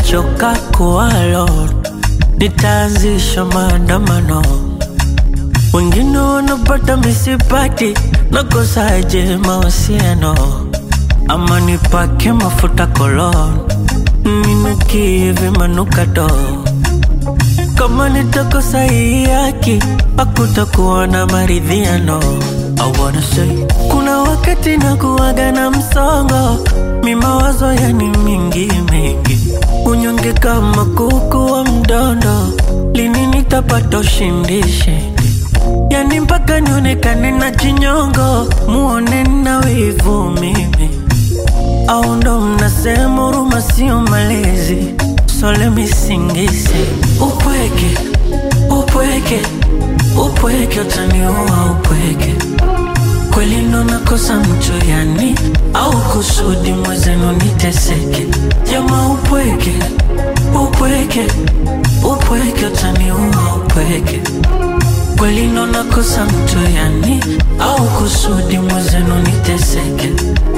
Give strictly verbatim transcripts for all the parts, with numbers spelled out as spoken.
nimechoka kuwa alone, nitaanzisha maandamano. Wengine wanapata misipati, nakosaje mahusiano? Ama nipake mafuta cologne, ninukie hivi manukato. Kama nitakosa hii haki, hakutakuwa na maridhiano. I wanna say, kuna wakati nakuwaga na msongo, mimawazo yani mingi mingi, unyonge kama kuku wa mdondo. Lini nitapata ushindi shindi? Yani mpaka nionekane na chinyongo, muone na wivu mimi. Au ndo mnasema huruma sio malezi? So let me sing this. Upweke, upweke, upweke utaniua upweke. Kweli ndo nakosa mcho yani, au kusudi mwezenu niteseke? Jama upweke, upweke, upweke utaniua upweke. Kweli ndo nakosa mcho yani, au kusudi mwezenu niteseke?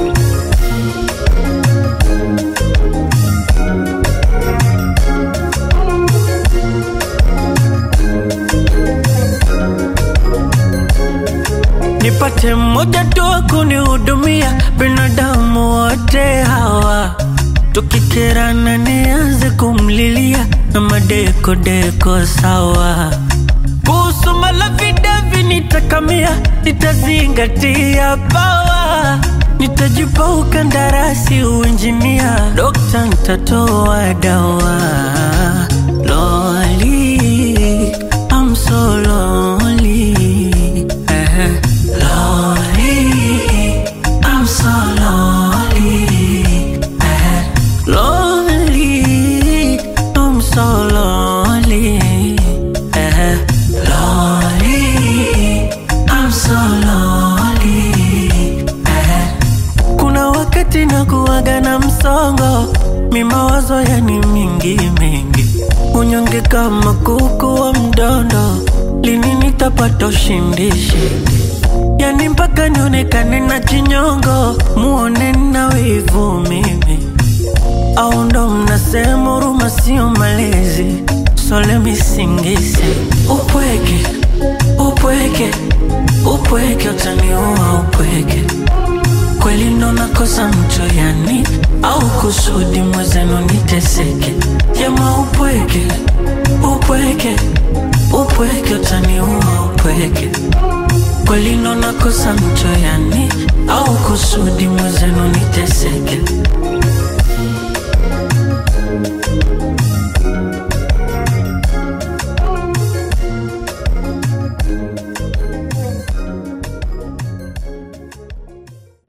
Nipate mmoja tu wa kunihudumia, binadamu wote hawa tukikerana nianze kumlilia, na madeko deko sawa. Kuhusu malavidavi nitakamia, nitazingatia power, nitajipa ukandarasi uinjinia, dokta nitatoa dawa. Lonely, I'm so lonely. Lonely, I'm so lonely. Lonely, I'm so lonely. Lonely, I'm so lonely. Kuna wakati nakuwaga na msongo, mimawazo yani mingi mingi, unyonge kama kuku wa mdondo. Lini nitapata ushindi shindi? Yani mpaka nionekane na chinyongo, muone na wivu mimi. Au ndo mnasema huruma sio malezi? So let me sing this. Upweke, upweke, upweke utaniua upweke. Kweli ndo nakosa mcho yani, au kusudi mwezenu niteseke? Jama upweke, upweke, upweke utaniua upweke. Kweli ndo nakosa mcho yani, au kusudi mwezenu niteseke?